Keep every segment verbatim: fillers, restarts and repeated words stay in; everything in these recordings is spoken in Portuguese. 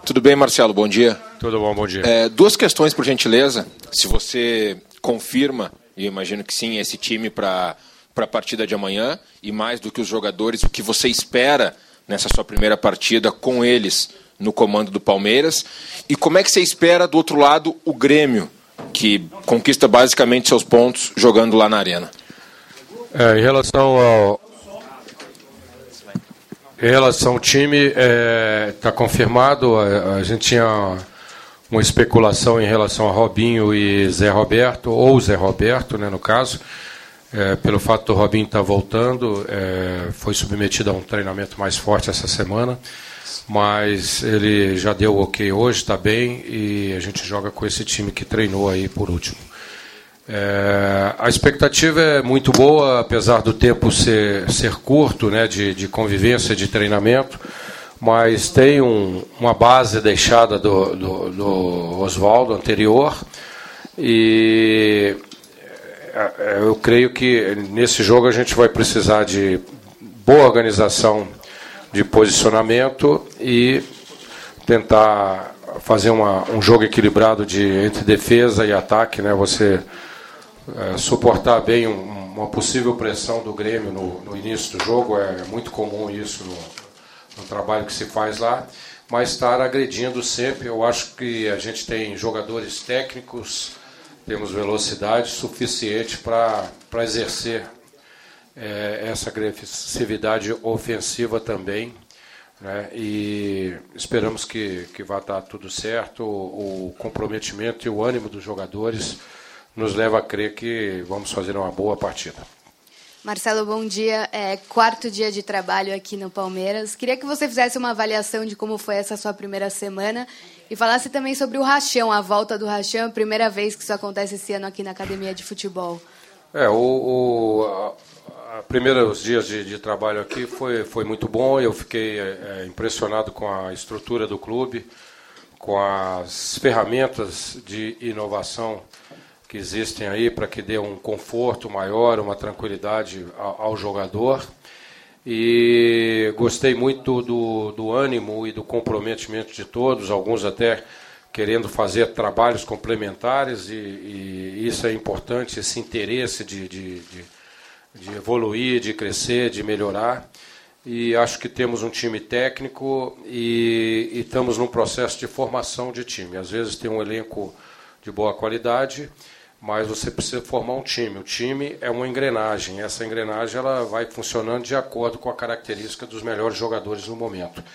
Tudo bem, Marcelo? Bom dia. Tudo bom, bom dia. É, duas questões, por gentileza. Se você confirma, e eu imagino que sim, esse time para a partida de amanhã, e mais do que os jogadores, o que você espera nessa sua primeira partida com eles no comando do Palmeiras, e como é que você espera, do outro lado, o Grêmio, que conquista basicamente seus pontos jogando lá na Arena? É, em relação ao em relação ao time, está é, confirmado. A, a gente tinha uma especulação em relação a Robinho e Zé Roberto, ou Zé Roberto, né, no caso, é, pelo fato do Robinho estar tá voltando, é, foi submetido a um treinamento mais forte essa semana, mas ele já deu o ok hoje, está bem, e a gente joga com esse time que treinou aí por último. É, a expectativa é muito boa, apesar do tempo ser, ser curto, né, de, de convivência, de treinamento, mas tem um, uma base deixada do, do, do Oswaldo anterior, e eu creio que nesse jogo a gente vai precisar de boa organização de posicionamento e tentar fazer uma, um jogo equilibrado de, entre defesa e ataque, né, você É, suportar bem um, uma possível pressão do Grêmio no, no início do jogo, é muito comum isso no, no trabalho que se faz lá, mas estar agredindo sempre. Eu acho que a gente tem jogadores técnicos, temos velocidade suficiente para para exercer é, essa agressividade ofensiva também, né, e esperamos que, que vá estar tudo certo. O, o comprometimento e o ânimo dos jogadores nos leva a crer que vamos fazer uma boa partida. Marcelo, bom dia. É, quarto dia de trabalho aqui no Palmeiras. Queria que você fizesse uma avaliação de como foi essa sua primeira semana e falasse também sobre o Rachão, a volta do Rachão, a primeira vez que isso acontece esse ano aqui na Academia de Futebol. É, o, o a, a primeiros dias de, de trabalho aqui foi, foi muito bom. Eu fiquei é, impressionado com a estrutura do clube, com as ferramentas de inovação que existem aí para que dê um conforto maior, uma tranquilidade ao, ao jogador. E gostei muito do, do ânimo e do comprometimento de todos, alguns até querendo fazer trabalhos complementares, e, e isso é importante, esse interesse de, de, de, de evoluir, de crescer, de melhorar. E acho que temos um time técnico e, e estamos num processo de formação de time. Às vezes tem um elenco de boa qualidade, mas você precisa formar um time. O time é uma engrenagem. Essa engrenagem ela vai funcionando de acordo com a característica dos melhores jogadores no momento.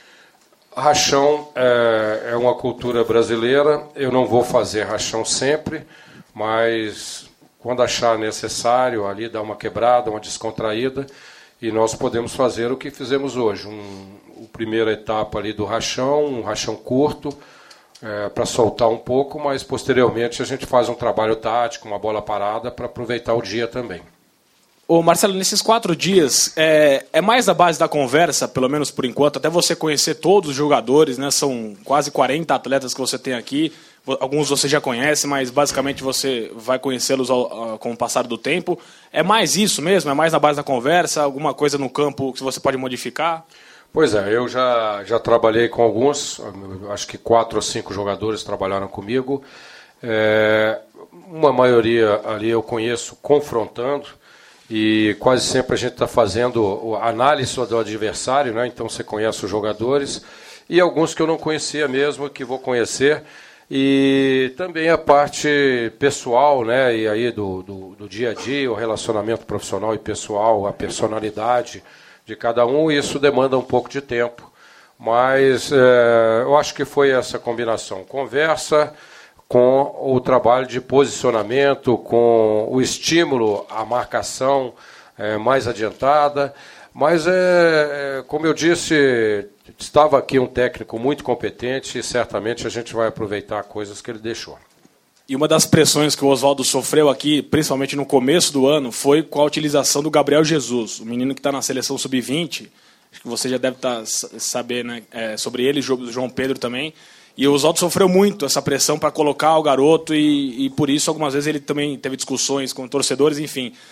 Rachão é, é uma cultura brasileira. Eu não vou fazer rachão sempre, mas quando achar necessário, ali dar uma quebrada, uma descontraída, e nós podemos fazer o que fizemos hoje. Um, a primeira etapa ali do rachão, um rachão curto, É, para soltar um pouco, mas posteriormente a gente faz um trabalho tático, uma bola parada, para aproveitar o dia também. Ô Marcelo, nesses quatro dias, é, é mais a base da conversa, pelo menos por enquanto, até você conhecer todos os jogadores, né? São quase quarenta atletas que você tem aqui, alguns você já conhece, mas basicamente você vai conhecê-los ao, ao, com o passar do tempo. É mais isso mesmo? É mais na base da conversa? Alguma coisa no campo que você pode modificar? Pois é, eu já, já trabalhei com alguns, acho que quatro ou cinco jogadores trabalharam comigo. É, uma maioria ali eu conheço confrontando, e quase sempre a gente está fazendo a análise do adversário, né? Então você conhece os jogadores, e alguns que eu não conhecia mesmo, que vou conhecer, e também a parte pessoal, né? E aí do, do, do dia a dia, o relacionamento profissional e pessoal, a personalidade de cada um, e isso demanda um pouco de tempo, mas é, eu acho que foi essa combinação, conversa com o trabalho de posicionamento, com o estímulo à marcação é, mais adiantada, mas é, é, como eu disse, estava aqui um técnico muito competente, e certamente a gente vai aproveitar coisas que ele deixou. E uma das pressões que o Oswaldo sofreu aqui, principalmente no começo do ano, foi com a utilização do Gabriel Jesus, o menino que está na seleção sub vinte. Acho que você já deve estar saber, né, é, sobre ele, o João Pedro também. E o Oswaldo sofreu muito essa pressão para colocar o garoto, e, e por isso algumas vezes ele também teve discussões com torcedores, enfim.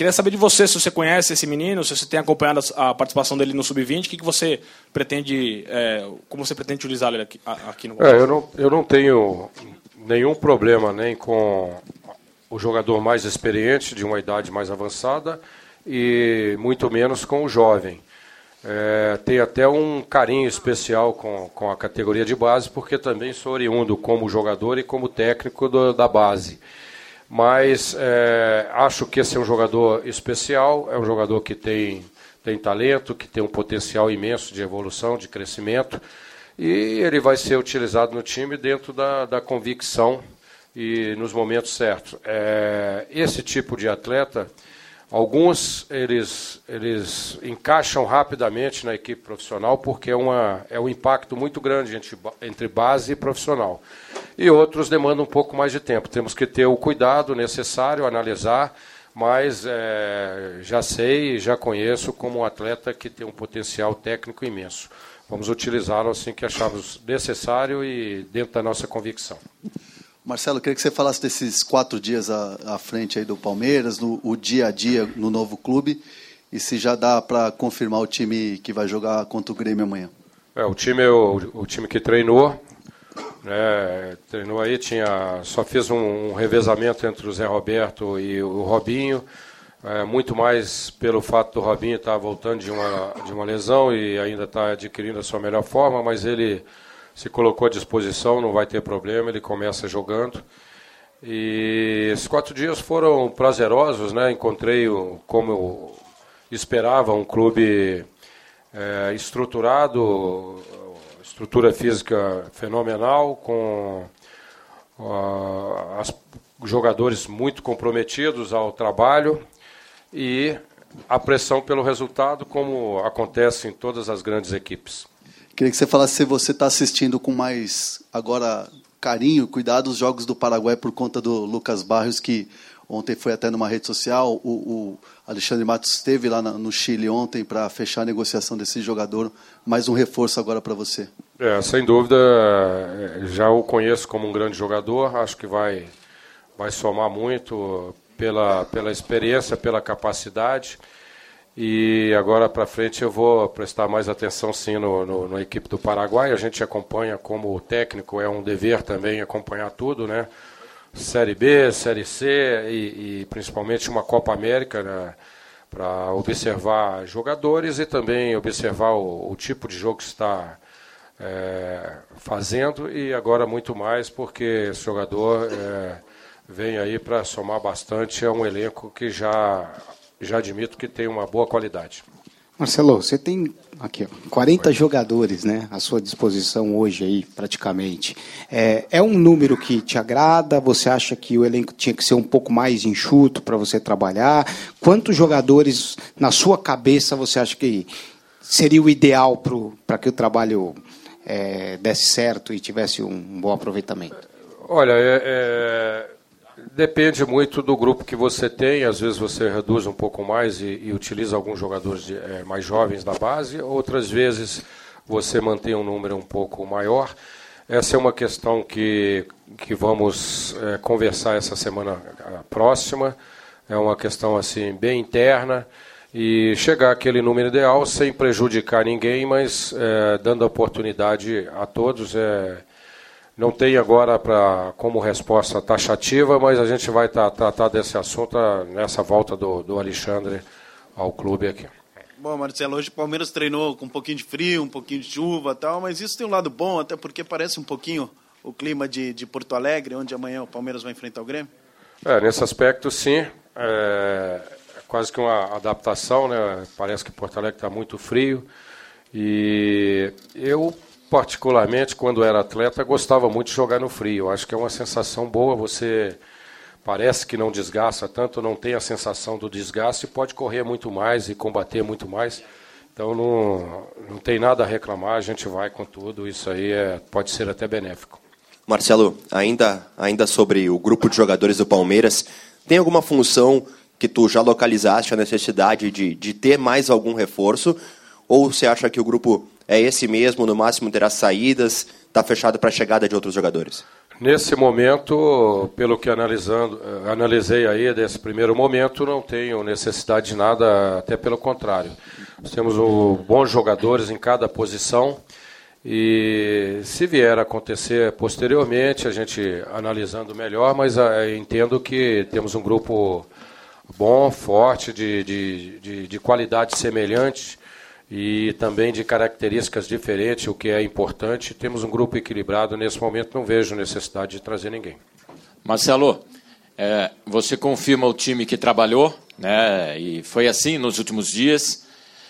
Queria saber de você, se você conhece esse menino, se você tem acompanhado a participação dele no sub vinte, o que, que você pretende, é, como você pretende utilizá-lo aqui, aqui no é, eu não Eu não tenho nenhum problema nem com o jogador mais experiente, de uma idade mais avançada, e muito menos com o jovem. É, tenho até um carinho especial com, com a categoria de base, porque também sou oriundo como jogador e como técnico do, da base. Mas é, acho que esse é um jogador especial, é um jogador que tem, tem talento, que tem um potencial imenso de evolução, de crescimento, e ele vai ser utilizado no time dentro da, da convicção e nos momentos certos. É, esse tipo de atleta, alguns eles, eles encaixam rapidamente na equipe profissional, porque é, uma, é um impacto muito grande entre, entre base e profissional. E outros demandam um pouco mais de tempo. Temos que ter o cuidado necessário, analisar, mas é, já sei, já conheço como um atleta que tem um potencial técnico imenso. Vamos utilizá-lo assim que acharmos necessário e dentro da nossa convicção. Marcelo, eu queria que você falasse desses quatro dias à, à frente aí do Palmeiras, no, o dia a dia no novo clube, e se já dá para confirmar o time que vai jogar contra o Grêmio amanhã. É, o time é o, o time que treinou, né, treinou aí, tinha, só fez um, um revezamento entre o Zé Roberto e o Robinho, é, muito mais pelo fato do Robinho estar voltando de uma, de uma lesão e ainda está adquirindo a sua melhor forma, mas ele se colocou à disposição, não vai ter problema, ele começa jogando. E esses quatro dias foram prazerosos, né? Encontrei, como eu esperava, um clube é, estruturado, estrutura física fenomenal, com uh, as, jogadores muito comprometidos ao trabalho e a pressão pelo resultado, como acontece em todas as grandes equipes. Queria que você falasse se você está assistindo com mais, agora, carinho, cuidado os Jogos do Paraguai por conta do Lucas Barrios, que ontem foi até numa rede social. O, o Alexandre Matos esteve lá na, no Chile ontem para fechar a negociação desse jogador. Mais um reforço agora para você. É, sem dúvida, já o conheço como um grande jogador. Acho que vai, vai somar muito pela, pela experiência, pela capacidade. E agora para frente eu vou prestar mais atenção sim no, no, na equipe do Paraguai. A gente acompanha como técnico, é um dever também acompanhar tudo, né? Série B, Série C e, e principalmente uma Copa América, né? Para observar jogadores e também observar o, o tipo de jogo que está é, fazendo, e agora muito mais porque esse jogador é, vem aí para somar bastante, é um elenco que já... já admito que tem uma boa qualidade. Marcelo, você tem aqui, ó, quarenta Oi. jogadores, né, à sua disposição hoje, aí, praticamente. É, é um número que te agrada? Você acha que o elenco tinha que ser um pouco mais enxuto para você trabalhar? Quantos jogadores, na sua cabeça, você acha que seria o ideal para que o trabalho é, desse certo e tivesse um bom aproveitamento? Olha, é... é... depende muito do grupo que você tem. Às vezes você reduz um pouco mais e, e utiliza alguns jogadores de, é, mais jovens da base, outras vezes você mantém um número um pouco maior. Essa é uma questão que, que vamos é, conversar essa semana próxima. É uma questão assim, bem interna, e chegar àquele número ideal sem prejudicar ninguém, mas é, dando oportunidade a todos. É, Não tem agora pra, como resposta taxativa, mas a gente vai tá, tratar desse assunto nessa volta do, do Alexandre ao clube aqui. Bom, Marcelo, hoje o Palmeiras treinou com um pouquinho de frio, um pouquinho de chuva e tal, mas isso tem um lado bom, até porque parece um pouquinho o clima de, de Porto Alegre, onde amanhã o Palmeiras vai enfrentar o Grêmio. É, nesse aspecto, sim. É, é quase que uma adaptação, né? Parece que Porto Alegre está muito frio. E eu... particularmente, quando era atleta, gostava muito de jogar no frio. Acho que é uma sensação boa, você parece que não desgasta tanto, não tem a sensação do desgaste, pode correr muito mais e combater muito mais. Então não, não tem nada a reclamar, a gente vai com tudo, isso aí é, pode ser até benéfico. Marcelo, ainda, ainda sobre o grupo de jogadores do Palmeiras, tem alguma função que tu já localizaste a necessidade de, de ter mais algum reforço? Ou você acha que o grupo é esse mesmo, no máximo terá saídas, está fechado para a chegada de outros jogadores? Nesse momento, pelo que analisando, analisei aí desse primeiro momento, não tenho necessidade de nada, até pelo contrário. Nós temos um, bons jogadores em cada posição e se vier a acontecer posteriormente, a gente analisando melhor, mas a, entendo que temos um grupo bom, forte, de, de, de, de qualidade semelhante e também de características diferentes, o que é importante. Temos um grupo equilibrado. Nesse momento, não vejo necessidade de trazer ninguém. Marcelo, é, você confirma o time que trabalhou, né, e foi assim nos últimos dias.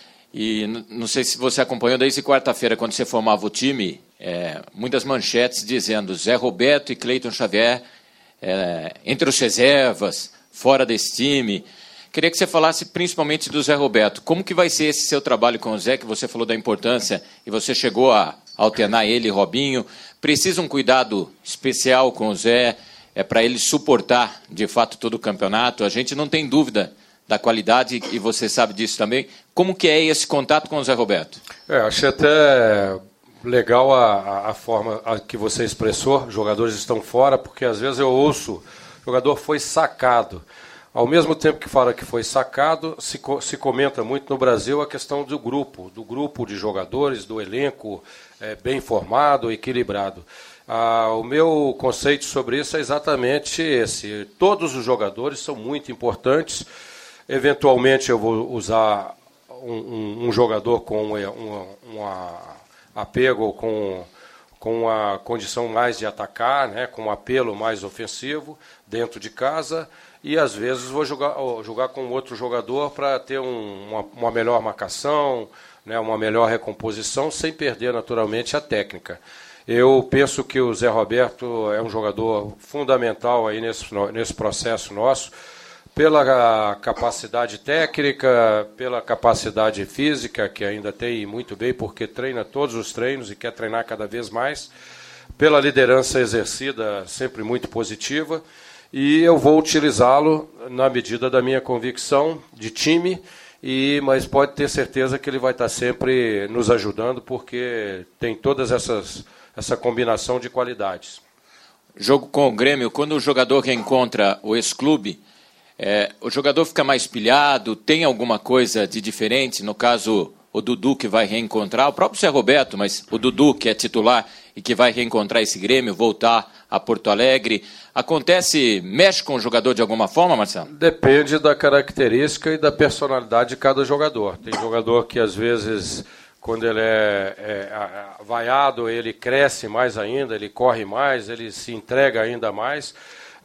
E não sei se você acompanhou, desde quarta-feira, quando você formava o time, é, muitas manchetes dizendo Zé Roberto e Cleiton Xavier é, entre os reservas, fora desse time. Queria que você falasse principalmente do Zé Roberto. Como que vai ser esse seu trabalho com o Zé, que você falou da importância, e você chegou a alternar ele e Robinho? Precisa um cuidado especial com o Zé, é, para ele suportar, de fato, todo o campeonato? A gente não tem dúvida da qualidade, e você sabe disso também. Como que é esse contato com o Zé Roberto? É, achei até legal a, a forma que você expressou. Os jogadores estão fora, porque às vezes eu ouço, o jogador foi sacado. Ao mesmo tempo que fala que foi sacado, se, se comenta muito no Brasil a questão do grupo, do grupo de jogadores, do elenco é, bem formado, equilibrado. Ah, o meu conceito sobre isso é exatamente esse. Todos os jogadores são muito importantes. Eventualmente eu vou usar um, um, um jogador com um, um, um apego, com, com uma condição mais de atacar, né, com um apelo mais ofensivo dentro de casa. E, às vezes, vou jogar, jogar com outro jogador para ter um, uma, uma melhor marcação, né, uma melhor recomposição, sem perder, naturalmente, a técnica. Eu penso que o Zé Roberto é um jogador fundamental aí nesse, nesse processo nosso, pela capacidade técnica, pela capacidade física, que ainda tem muito bem, porque treina todos os treinos e quer treinar cada vez mais, pela liderança exercida, sempre muito positiva. E eu vou utilizá-lo na medida da minha convicção de time, e, mas pode ter certeza que ele vai estar sempre nos ajudando, porque tem todas essas essa combinação de qualidades. Jogo com o Grêmio, quando o jogador reencontra o ex-clube, é, o jogador fica mais pilhado, tem alguma coisa de diferente? No caso, o Dudu que vai reencontrar, o próprio Zé Roberto, mas o Dudu que é titular e que vai reencontrar esse Grêmio, voltar a Porto Alegre. Acontece, mexe com o jogador de alguma forma, Marcelo? Depende da característica e da personalidade de cada jogador. Tem jogador que, às vezes, quando ele é, é vaiado, ele cresce mais ainda, ele corre mais, ele se entrega ainda mais.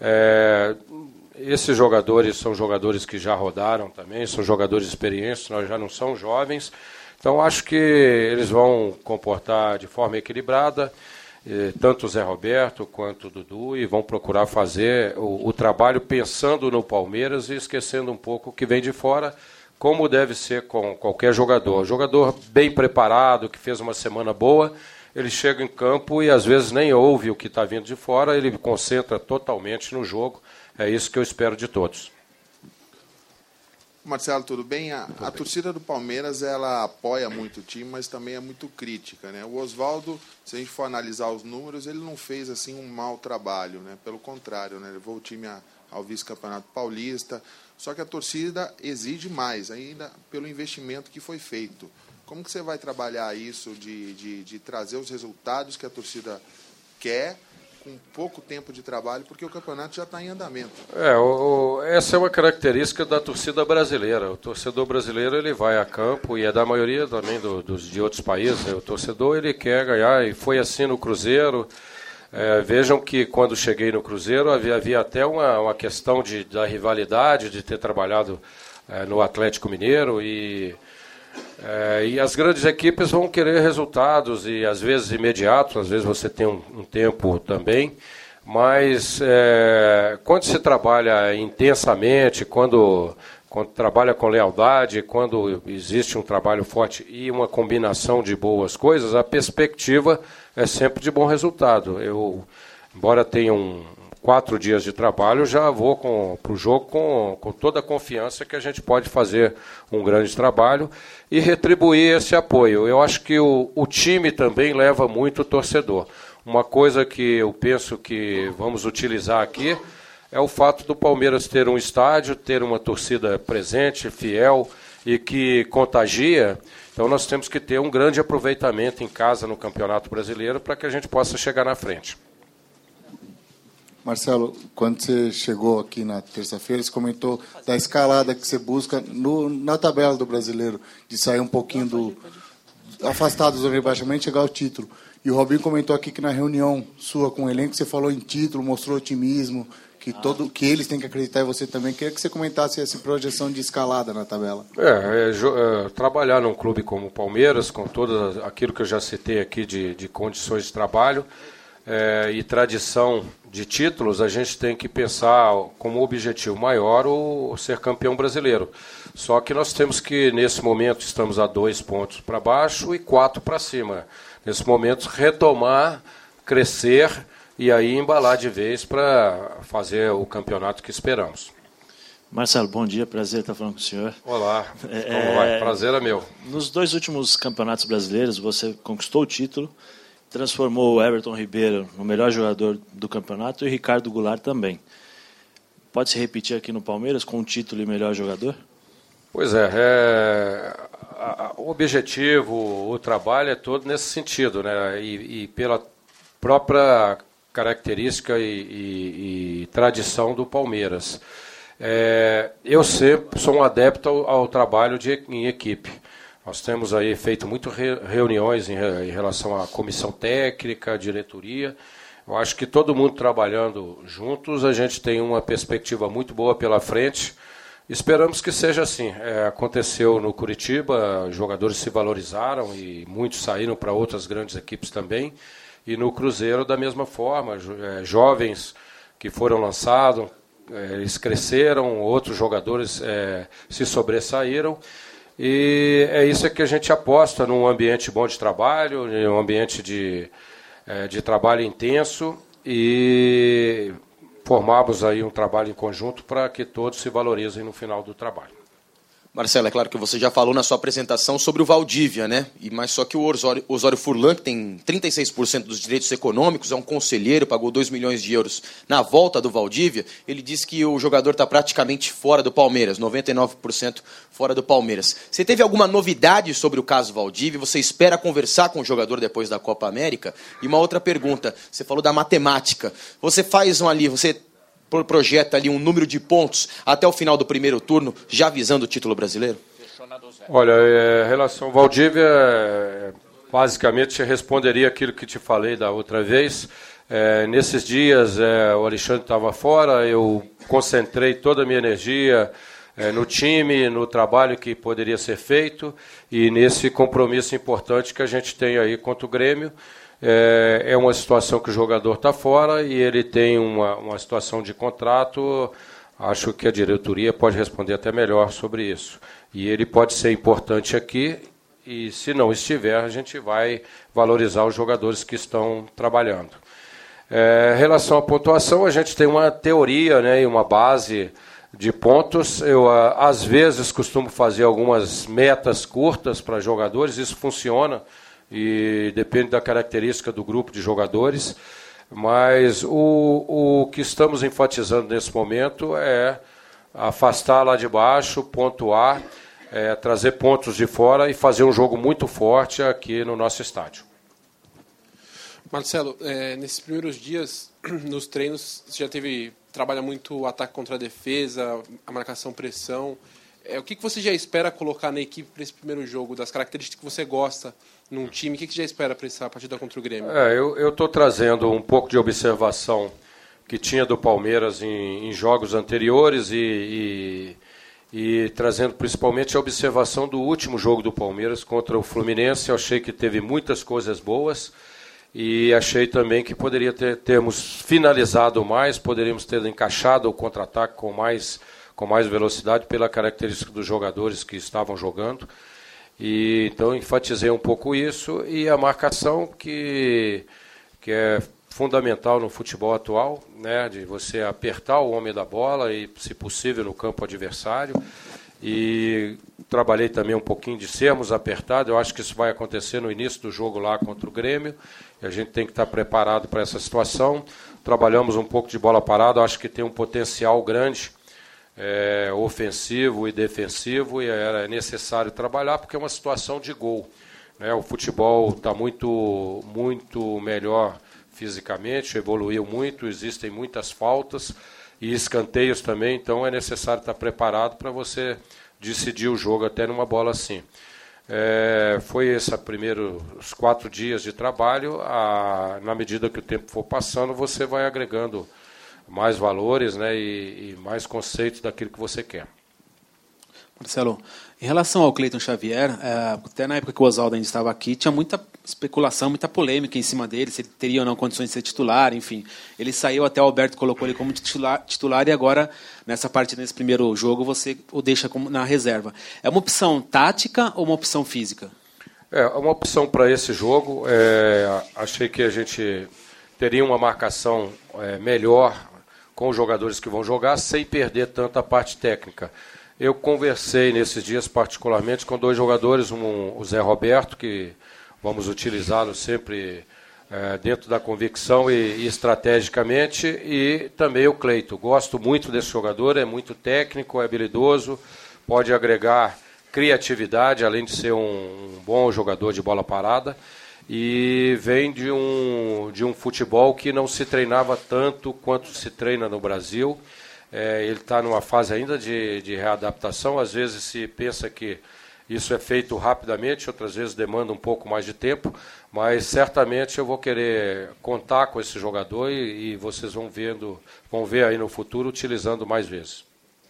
É, esses jogadores são jogadores que já rodaram também, são jogadores experientes, nós já não são jovens. Então, acho que eles vão comportar de forma equilibrada, tanto o Zé Roberto quanto o Dudu, e vão procurar fazer o, o trabalho pensando no Palmeiras e esquecendo um pouco o que vem de fora, como deve ser com qualquer jogador. Jogador bem preparado, que fez uma semana boa, ele chega em campo e às vezes nem ouve o que está vindo de fora, ele concentra totalmente no jogo. É isso que eu espero de todos. Marcelo, tudo bem? A, a torcida do Palmeiras, ela apoia muito o time, mas também é muito crítica, né? O Oswaldo, se a gente for analisar os números, ele não fez assim um mau trabalho, né? Pelo contrário, né? Levou o time a, ao vice-campeonato paulista. Só que a torcida exige mais, ainda pelo investimento que foi feito. Como que você vai trabalhar isso de, de, de trazer os resultados que a torcida quer, com pouco tempo de trabalho, porque o campeonato já está em andamento? É, o, essa é uma característica da torcida brasileira. O torcedor brasileiro, ele vai a campo, e é da maioria também do, dos, de outros países, né? O torcedor, ele quer ganhar, e foi assim no Cruzeiro. É, vejam que quando cheguei no Cruzeiro havia, havia até uma, uma questão de, da rivalidade, de ter trabalhado é, no Atlético Mineiro, e... É, e as grandes equipes vão querer resultados, e às vezes imediatos, às vezes você tem um, um tempo também, mas é, quando se trabalha intensamente, quando, quando trabalha com lealdade, quando existe um trabalho forte e uma combinação de boas coisas, a perspectiva é sempre de bom resultado. Eu, embora tenha um quatro dias de trabalho, já vou para o jogo com, com toda a confiança que a gente pode fazer um grande trabalho e retribuir esse apoio. Eu acho que o, o time também leva muito o torcedor. Uma coisa que eu penso que vamos utilizar aqui é o fato do Palmeiras ter um estádio, ter uma torcida presente, fiel e que contagia. Então nós temos que ter um grande aproveitamento em casa no Campeonato Brasileiro para que a gente possa chegar na frente. Marcelo, quando você chegou aqui na terça-feira, você comentou da escalada que você busca no, na tabela do Brasileiro, de sair um pouquinho do afastado do zona de rebaixamento e chegar ao título. E o Robinho comentou aqui que na reunião sua com o elenco, você falou em título, mostrou otimismo, que, todo, que eles têm que acreditar em você também. Queria que você comentasse essa projeção de escalada na tabela. É, é, é trabalhar num clube como o Palmeiras, com todo aquilo que eu já citei aqui de, de condições de trabalho, É, e tradição de títulos, a gente tem que pensar como objetivo maior o, o ser campeão brasileiro. Só que nós temos que, nesse momento, estamos a dois pontos para baixo e quatro para cima. Nesse momento, retomar, crescer e aí embalar de vez para fazer o campeonato que esperamos. Marcelo, bom dia, prazer estar falando com o senhor. Olá, como é, vai? Prazer é meu. Nos dois últimos campeonatos brasileiros, você conquistou o título, transformou o Everton Ribeiro no melhor jogador do campeonato e o Ricardo Goulart também. Pode se repetir aqui no Palmeiras com o título e melhor jogador? Pois é, é a, a, o objetivo, o trabalho é todo nesse sentido, né? E, e pela própria característica e, e, e tradição do Palmeiras. É, eu sempre sou um adepto ao, ao trabalho de, em equipe. Nós temos aí feito muitas reuniões em, em relação à comissão técnica, diretoria. Eu acho que todo mundo trabalhando juntos, a gente tem uma perspectiva muito boa pela frente. Esperamos que seja assim. É, aconteceu no Curitiba, os jogadores se valorizaram e muitos saíram para outras grandes equipes também. E no Cruzeiro, da mesma forma, é, jovens que foram lançados, é, eles cresceram, outros jogadores é, se sobressaíram. E é isso que a gente aposta num ambiente bom de trabalho, num ambiente de, de trabalho intenso e formarmos aí um trabalho em conjunto para que todos se valorizem no final do trabalho. Marcelo, é claro que você já falou na sua apresentação sobre o Valdívia, né? E, mas só que o Osório, Osório Furlan, que tem trinta e seis por cento dos direitos econômicos, é um conselheiro, pagou dois milhões de euros na volta do Valdívia, ele disse que o jogador está praticamente fora do Palmeiras, noventa e nove por cento fora do Palmeiras. Você teve alguma novidade sobre o caso Valdívia? Você espera conversar com o jogador depois da Copa América? E uma outra pergunta, você falou da matemática. Você faz um ali, você... projeta ali um número de pontos até o final do primeiro turno, já visando o título brasileiro? Olha, em relação ao Valdívia, basicamente responderia aquilo que te falei da outra vez. É, nesses dias é, o Alexandre estava fora, eu concentrei toda a minha energia é, no time, no trabalho que poderia ser feito e nesse compromisso importante que a gente tem aí contra o Grêmio. É, é uma situação que o jogador está fora e ele tem uma, uma situação de contrato. Acho que a diretoria pode responder até melhor sobre isso. E ele pode ser importante aqui e, se não estiver, a gente vai valorizar os jogadores que estão trabalhando. É, em relação à pontuação, a gente tem uma teoria, né, e uma base de pontos. Eu, às vezes, costumo fazer algumas metas curtas para jogadores, isso funciona. E depende da característica do grupo de jogadores, mas o, o que estamos enfatizando nesse momento é afastar lá de baixo, pontuar, é, trazer pontos de fora e fazer um jogo muito forte aqui no nosso estádio. Marcelo, é, nesses primeiros dias, nos treinos, você já teve, trabalha muito o ataque contra a defesa, a marcação, pressão. É, o que, que você já espera colocar na equipe para esse primeiro jogo, das características que você gosta num time? O que, que você já espera para essa partida contra o Grêmio? É, eu estou trazendo um pouco de observação que tinha do Palmeiras em, em jogos anteriores e, e, e trazendo principalmente a observação do último jogo do Palmeiras contra o Fluminense. Eu achei que teve muitas coisas boas e achei também que poderia ter termos finalizado mais, poderíamos ter encaixado o contra-ataque com mais... com mais velocidade pela característica dos jogadores que estavam jogando. E, então, enfatizei um pouco isso. E a marcação, que, que é fundamental no futebol atual, né, de você apertar o homem da bola e, se possível, no campo adversário. E trabalhei também um pouquinho de sermos apertados. Eu acho que isso vai acontecer no início do jogo lá contra o Grêmio. E a gente tem que estar preparado para essa situação. Trabalhamos um pouco de bola parada. Eu acho que tem um potencial grande, é, ofensivo e defensivo. E era necessário trabalhar porque é uma situação de gol, né? O futebol está muito, muito melhor fisicamente, evoluiu muito, existem muitas faltas e escanteios também, então é necessário estar preparado para você decidir o jogo até numa bola assim. É, foi esses primeiros quatro dias de trabalho. A, na medida que o tempo for passando, você vai agregando mais valores, né, e, e mais conceitos daquilo que você quer. Marcelo, em relação ao Cleiton Xavier, até na época que o Oswaldo ainda estava aqui, tinha muita especulação, muita polêmica em cima dele, se ele teria ou não condições de ser titular, enfim. Ele saiu, até o Alberto colocou ele como titular, titular e agora, nessa partida, nesse primeiro jogo, você o deixa como na reserva. É uma opção tática ou uma opção física? É uma opção para esse jogo. É, achei que a gente teria uma marcação é, melhor com os jogadores que vão jogar, sem perder tanto a parte técnica. Eu conversei nesses dias particularmente com dois jogadores, um, o Zé Roberto, que vamos utilizá-lo sempre é, dentro da convicção e, e estrategicamente, e também o Cleiton. Gosto muito desse jogador, é muito técnico, é habilidoso, pode agregar criatividade, além de ser um, um bom jogador de bola parada, e vem de um, de um futebol que não se treinava tanto quanto se treina no Brasil. É, ele está numa fase ainda de, de readaptação. Às vezes se pensa que isso é feito rapidamente, outras vezes demanda um pouco mais de tempo, mas certamente eu vou querer contar com esse jogador e, e vocês vão, vendo, vão ver aí no futuro utilizando mais vezes.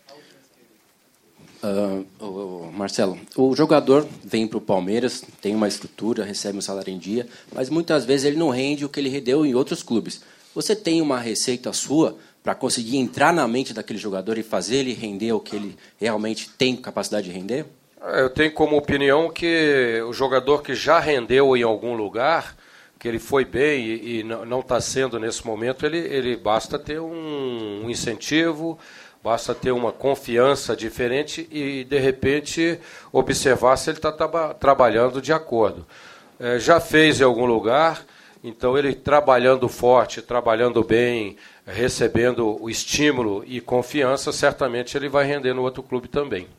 Uh, o, o Marcelo, o jogador vem para o Palmeiras, tem uma estrutura, recebe um salário em dia, mas muitas vezes ele não rende o que ele rendeu em outros clubes. Você tem uma receita sua para conseguir entrar na mente daquele jogador e fazer ele render o que ele realmente tem capacidade de render? Eu tenho como opinião que o jogador que já rendeu em algum lugar, que ele foi bem e, e não está sendo nesse momento, ele, ele basta ter um, um incentivo, basta ter uma confiança diferente e, de repente, observar se ele está tra- trabalhando de acordo. É, já fez em algum lugar, então ele trabalhando forte, trabalhando bem, recebendo o estímulo e confiança, certamente ele vai render no outro clube também.